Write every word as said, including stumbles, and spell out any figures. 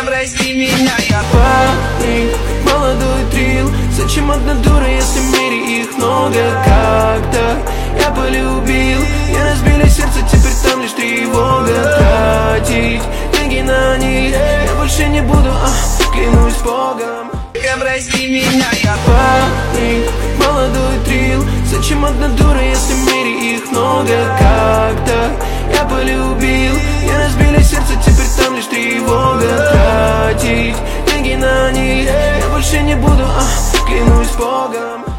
прости меня, я парень, молодой трил. Зачем одна дура, если в мире их много? Как-то я полюбил, и разбили сердце, теперь там лишь тревога. Тратить деньги на них я больше не буду, а, клянусь Богом. Прости меня, я парень, молодой трил. Зачем одна дура, если в мире их много? Как-то я полюбил, и разбили сердце, теперь там лишь тревога. Тратить деньги на них я больше не буду, а, клянусь Богом.